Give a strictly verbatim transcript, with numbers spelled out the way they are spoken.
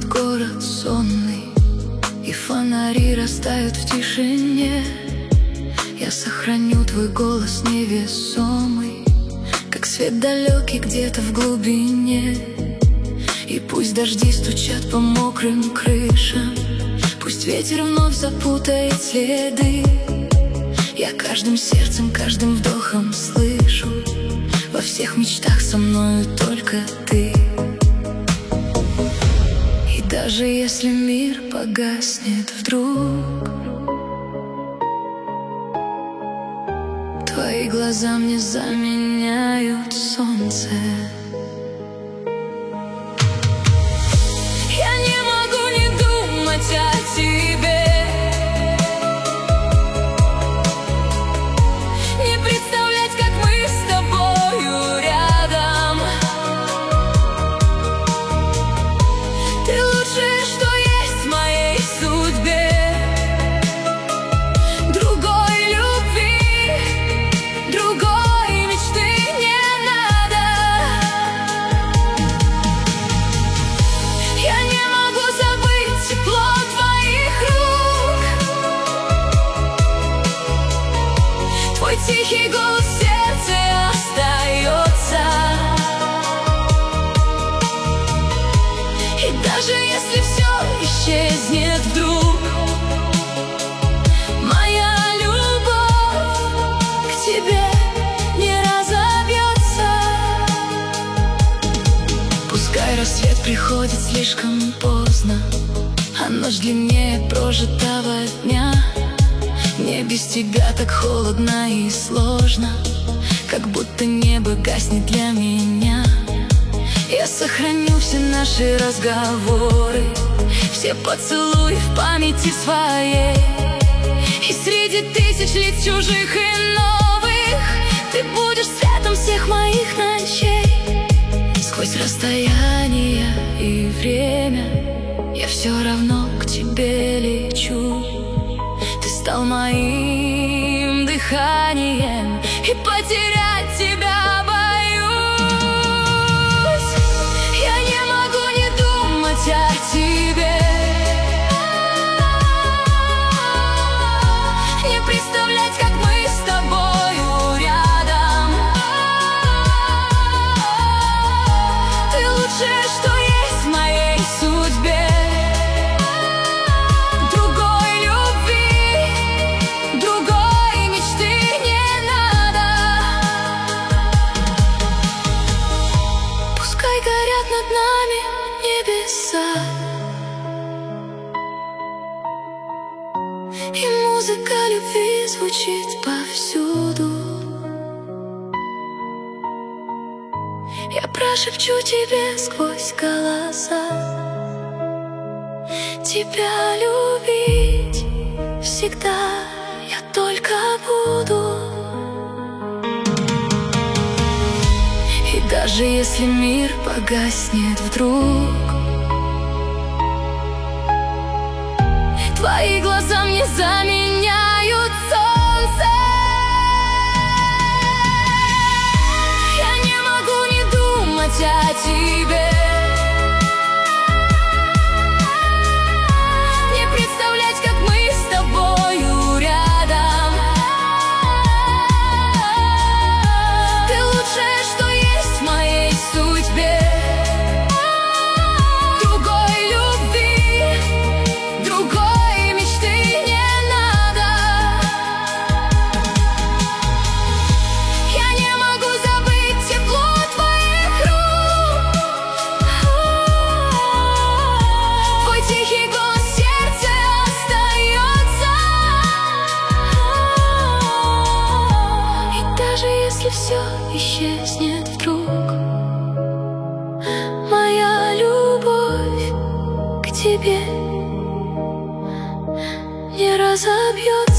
Этот город сонный, и фонари растают в тишине. Я сохраню твой голос невесомый, как свет далекий где-то в глубине. И пусть дожди стучат по мокрым крышам, пусть ветер вновь запутает следы, я каждым сердцем, каждым вдохом слышу: во всех мечтах со мною только ты. И даже если мир погаснет вдруг, твои глаза мне заменяют солнце. Я не могу не думать о тебе, не представлять, как мы с тобою рядом. Ты лучшее, что есть в моей судьбе. Другой любви, другой мечты не надо. Я не могу забыть тепло твоих рук, твой тихий голос в сердце остается. И даже если все исчезнет вдруг, моя любовь к тебе не разобьется. Пускай рассвет приходит слишком поздно, а ночь длиннее прожитого дня. Мне без тебя так холодно и сложно, как будто небо гаснет для меня. Я сохраню все наши разговоры, все поцелуи в памяти своей. И среди тысяч лиц чужих и новых ты будешь светом всех моих ночей. Сквозь расстояние и время я все равно к тебе лечу. Ты стал моим дыханием, и потерять тебя боюсь. Я не могу не думать о тебе, не представлять, как мы с тобою рядом. Ты лучшее, что есть в моей судьбе. Другой любви, другой мечты не надо. Пускай горят над нами небеса, и музыка любви звучит повсюду. Я прошепчу тебе сквозь голоса: тебя любить всегда я только буду. И даже если мир погаснет вдруг, твои глаза мне заменяют солнце. Я не могу не думать о тебе, не представлять, как мы с тобою рядом. Ты лучшее, что есть в моей судьбе. Другой любви, другой мечты не надо. Я не могу забыть тепло твоих рук, твой тихий голос в сердце остается. И даже если все исчезнет вдруг, моя любовь к тебе не разобьется.